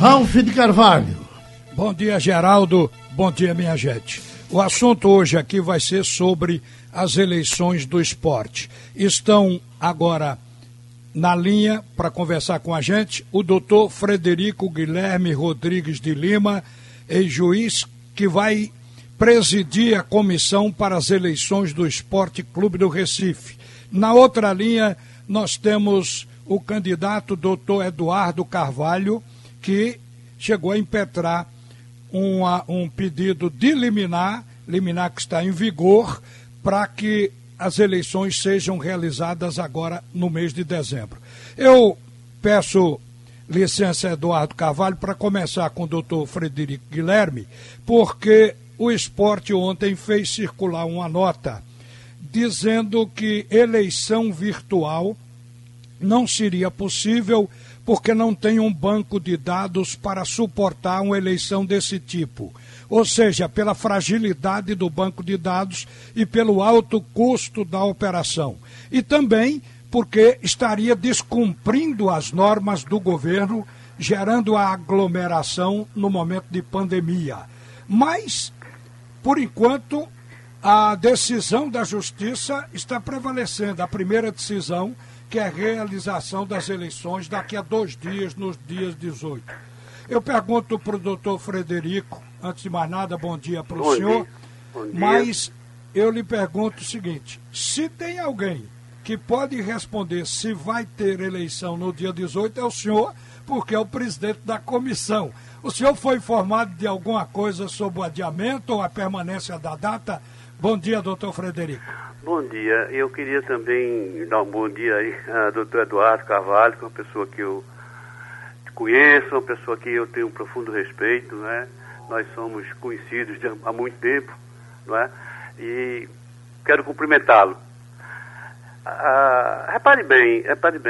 Ralph de Carvalho. Bom dia, Geraldo. Bom dia, minha gente. O assunto hoje aqui vai ser sobre as eleições do esporte. Estão agora na linha para conversar com a gente o doutor Frederico Guilherme Rodrigues de Lima, ex-juiz, que vai presidir a comissão para as eleições do Esporte Clube do Recife. Na outra linha, nós temos o candidato doutor Eduardo Carvalho, que chegou a impetrar um pedido de liminar que está em vigor, para que as eleições sejam realizadas agora no mês de dezembro. Eu peço licença, Eduardo Carvalho, para começar com o doutor Frederico Guilherme, porque o esporte ontem fez circular uma nota dizendo que eleição virtual não seria possível porque não tem um banco de dados para suportar uma eleição desse tipo. Ou seja, pela fragilidade do banco de dados e pelo alto custo da operação. E também porque estaria descumprindo as normas do governo, gerando a aglomeração no momento de pandemia. Mas, por enquanto, a decisão da Justiça está prevalecendo, a primeira decisão, que é a realização das eleições daqui a 2 dias, nos dias 18. Eu pergunto para o doutor Frederico, antes de mais nada, bom dia para o senhor, mas eu lhe pergunto o seguinte, se tem alguém que pode responder se vai ter eleição no dia 18, é o senhor, porque é o presidente da comissão. O senhor foi informado de alguma coisa sobre o adiamento ou a permanência da data? Bom dia, doutor Frederico. Bom dia. Eu queria também dar um bom dia aí ao doutor Eduardo Carvalho, que é uma pessoa que eu conheço, uma pessoa que eu tenho um profundo respeito, né? Nós somos conhecidos há muito tempo, não é? E quero cumprimentá-lo. Repare bem,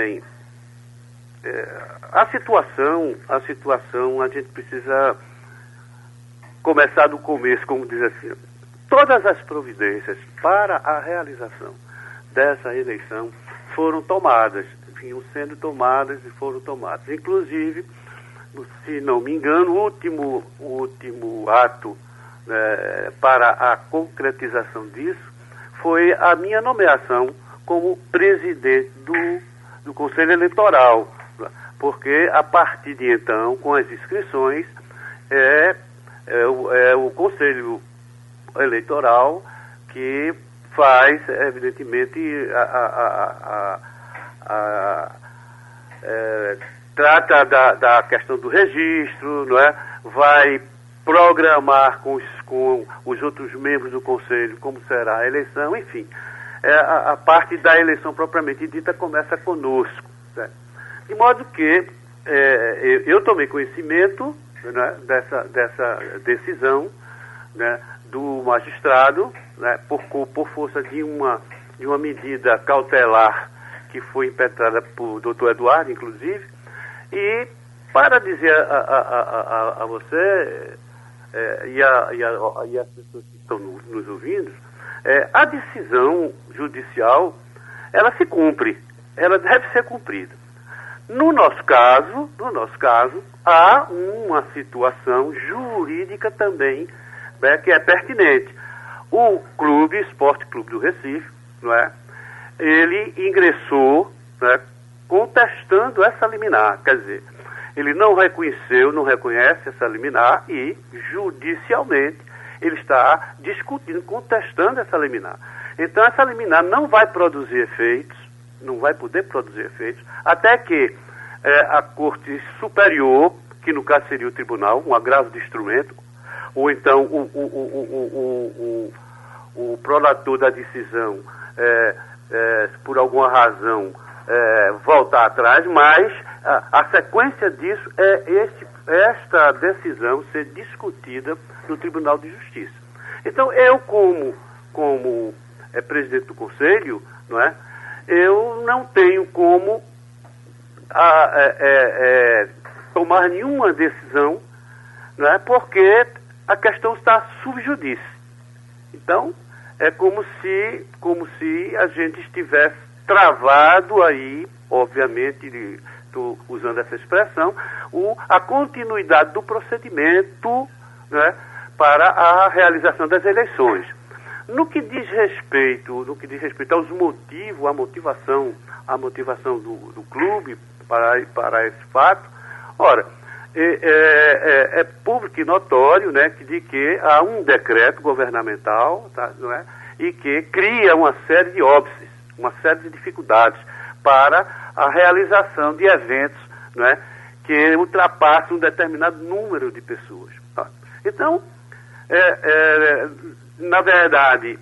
a situação, a gente precisa começar do começo, como diz assim. Todas as providências para a realização dessa eleição foram tomadas, vinham sendo tomadas e foram tomadas. Inclusive, se não me engano, o último ato para a concretização disso foi a minha nomeação como presidente do Conselho Eleitoral, porque a partir de então, com as inscrições, o Conselho Eleitoral que faz, evidentemente, trata da questão do registro, não é? Vai programar com os outros membros do Conselho como será a eleição, enfim. A parte da eleição propriamente dita começa conosco. Né? De modo que eu tomei conhecimento, né, dessa decisão, né, do magistrado, né, por força de uma medida cautelar que foi impetrada por doutor Eduardo, inclusive, e para dizer a você e as pessoas que estão nos ouvindo, a decisão judicial, ela se cumpre, ela deve ser cumprida. No nosso caso, há uma situação jurídica também, né, que é pertinente. O Esporte Clube do Recife, não é? Ele ingressou, né, contestando essa liminar, quer dizer, ele não reconhece essa liminar e, judicialmente, ele está discutindo, contestando essa liminar. Então, essa liminar não vai produzir efeitos, não vai poder produzir efeitos, até que a Corte Superior, que no caso seria o tribunal, um agravo de instrumento, ou então o prolator da decisão, por alguma razão, voltar atrás, mas a sequência disso esta decisão ser discutida no Tribunal de Justiça. Então, eu, como presidente do Conselho, não é, eu não tenho como tomar nenhuma decisão, não é, porque a questão está sub judice. Então, é como se a gente estivesse travado aí, obviamente, estou usando essa expressão, a continuidade do procedimento, né, para a realização das eleições. No que diz respeito aos motivos, a motivação do clube para esse fato, ora, é público e notório, né, de que há um decreto governamental, tá, não é, e que cria uma série de óbices, uma série de dificuldades para a realização de eventos, não é, que ultrapassam um determinado número de pessoas. Tá? Então, na verdade,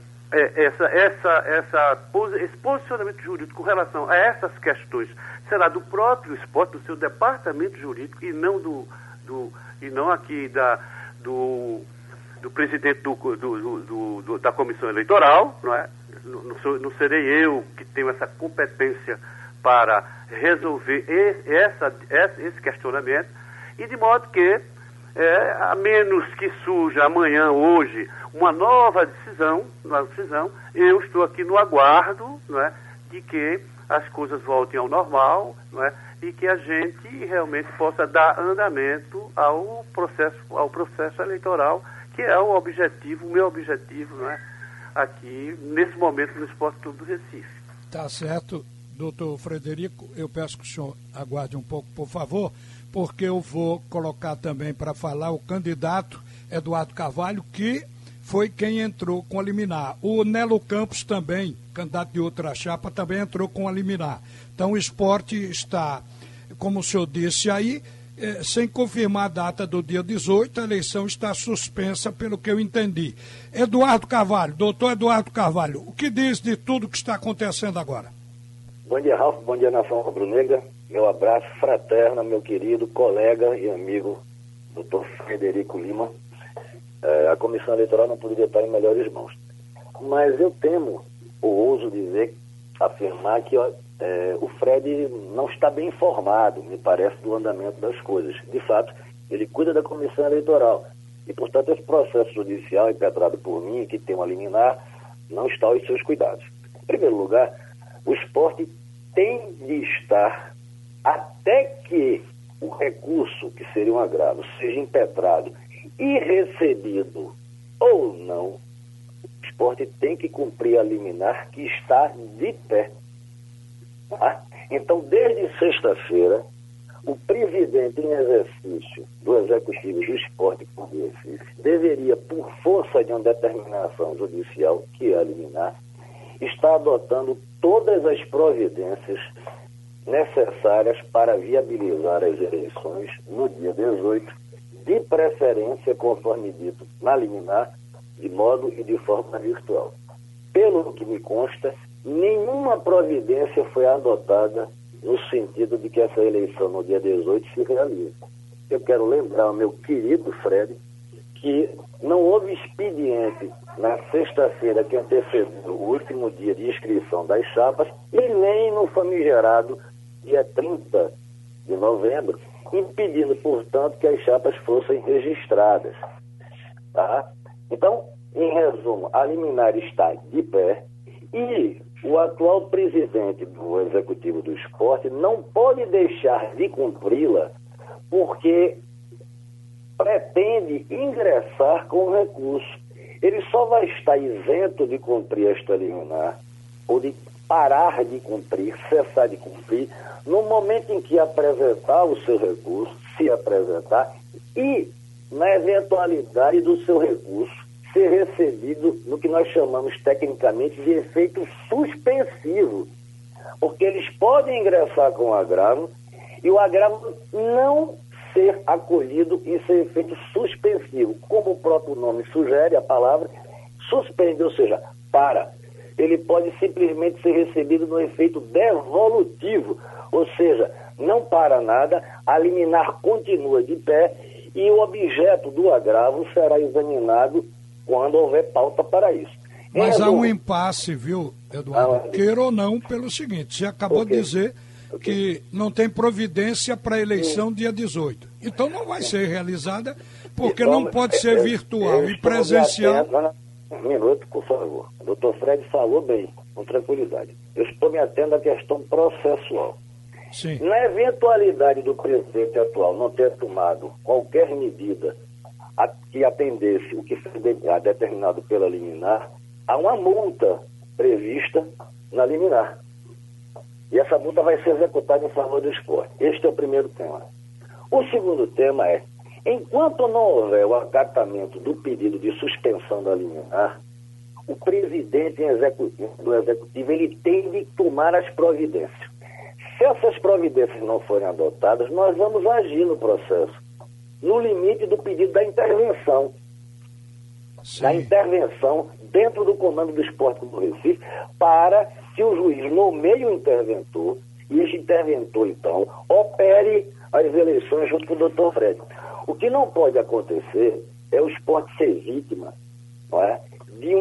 esse posicionamento jurídico com relação a essas questões será do próprio esporte, do seu departamento jurídico, e não aqui do presidente da comissão eleitoral, não é? Não serei eu que tenho essa competência para resolver esse questionamento, e de modo que, a menos que surja amanhã, hoje, uma nova decisão, eu estou aqui no aguardo, não é, de que as coisas voltem ao normal, não é, e que a gente realmente possa dar andamento ao processo eleitoral, que é o meu objetivo, não é, aqui, nesse momento, no Esporte Clube do Recife. Tá certo, doutor Frederico, eu peço que o senhor aguarde um pouco, por favor, porque eu vou colocar também para falar o candidato Eduardo Carvalho, que foi quem entrou com a liminar. O Nelo Campos também, candidato de outra chapa, também entrou com a liminar. Então o esporte está, como o senhor disse aí, sem confirmar a data do dia 18, a eleição está suspensa, pelo que eu entendi. Eduardo Carvalho, doutor Eduardo Carvalho, o que diz de tudo que está acontecendo agora? Bom dia, Ralf, bom dia, Nação Rubro-Negra. Meu abraço fraterno, meu querido colega e amigo, doutor Frederico Lima. A comissão eleitoral não poderia estar em melhores mãos. Mas eu temo, ou ouso dizer, afirmar que o Fred não está bem informado, me parece, do andamento das coisas. De fato, ele cuida da comissão eleitoral. E, portanto, esse processo judicial impetrado por mim, que tem uma liminar, não está aos seus cuidados. Em primeiro lugar, o esporte tem de estar, até que o recurso, que seria um agravo, seja impetrado e recebido ou não, o esporte tem que cumprir a liminar que está de pé. Tá? Então, desde sexta-feira, o presidente em exercício do Executivo do Esporte Clube do Recife deveria, por força de uma determinação judicial, que é a liminar, estar adotando todas as providências necessárias para viabilizar as eleições no dia 18, de preferência, conforme dito na liminar, de modo e de forma virtual. Pelo que me consta, nenhuma providência foi adotada no sentido de que essa eleição no dia 18 se realize. Eu quero lembrar ao meu querido Fred que não houve expediente na sexta-feira que antecedeu o último dia de inscrição das chapas e nem no famigerado dia 30 de novembro, impedindo, portanto, que as chapas fossem registradas. Tá? Então, em resumo, a liminar está de pé e o atual presidente do Executivo do Esporte não pode deixar de cumpri-la porque pretende ingressar com recurso. Ele só vai estar isento de cumprir esta liminar ou de parar de cumprir, cessar de cumprir, no momento em que apresentar o seu recurso, se apresentar, e na eventualidade do seu recurso ser recebido no que nós chamamos tecnicamente de efeito suspensivo. Porque eles podem ingressar com o agravo e o agravo não ser acolhido e ser efeito suspensivo. Como o próprio nome sugere, a palavra suspende, ou seja, para. Ele pode simplesmente ser recebido no efeito devolutivo, ou seja, não para nada, a liminar continua de pé e o objeto do agravo será examinado quando houver pauta para isso. Mas há um impasse, viu, Eduardo? Queira ou não, pelo seguinte, você acabou de dizer que não tem providência para a eleição dia 18. Então não vai ser realizada, porque não pode ser virtual e presencial. Um minuto, por favor. O doutor Fred falou bem, com tranquilidade. Eu estou me atendo à questão processual. Sim. Na eventualidade do presidente atual não ter tomado qualquer medida que atendesse o que foi determinado pela liminar, há uma multa prevista na liminar. E essa multa vai ser executada em favor do esporte. Este é o primeiro tema. O segundo tema é, enquanto não houver o acatamento do pedido de suspensão da liminar, o presidente do executivo ele tem de tomar as providências. Se essas providências não forem adotadas, nós vamos agir no processo, no limite do pedido da intervenção. Sim. Da intervenção dentro do comando do Esporte do Recife, para que o juiz nomeie o interventor, e esse interventor, então, opere as eleições junto com o doutor Fred. O que não pode acontecer é o esporte ser vítima, não é, de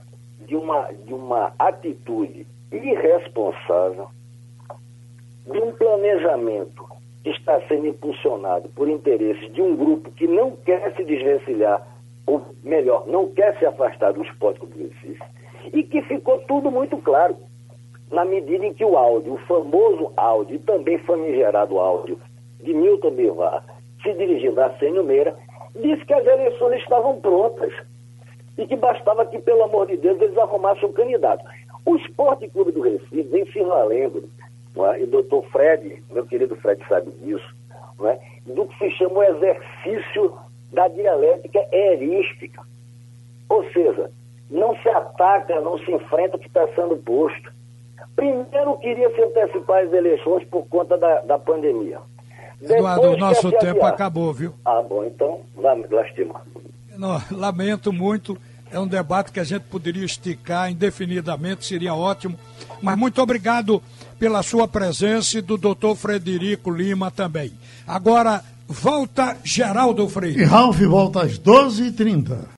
uma atitude irresponsável, de um planejamento que está sendo impulsionado por interesses de um grupo que não quer se desvencilhar, ou melhor, não quer se afastar do Esporte Clube do Recife, e que ficou tudo muito claro, na medida em que o áudio, o famoso áudio, e também famigerado áudio de Milton Bivar, se dirigindo a Sênio Meira, disse que as eleições estavam prontas e que bastava que, pelo amor de Deus, eles arrumassem um candidato. O Esporte Clube do Recife vem se valendo, não é? E o doutor Fred, meu querido Fred sabe disso, não é? Do que se chama o exercício da dialética erística. Ou seja, não se ataca, não se enfrenta o que está sendo posto. Primeiro queria se antecipar as eleições por conta da pandemia. Eduardo, o nosso tempo acabou, viu? Ah, bom, então, lastima. Não, lamento muito, é um debate que a gente poderia esticar indefinidamente, seria ótimo, mas muito obrigado pela sua presença e do doutor Frederico Lima também. Agora, volta Geraldo Freire. E Ralf volta às 12h30.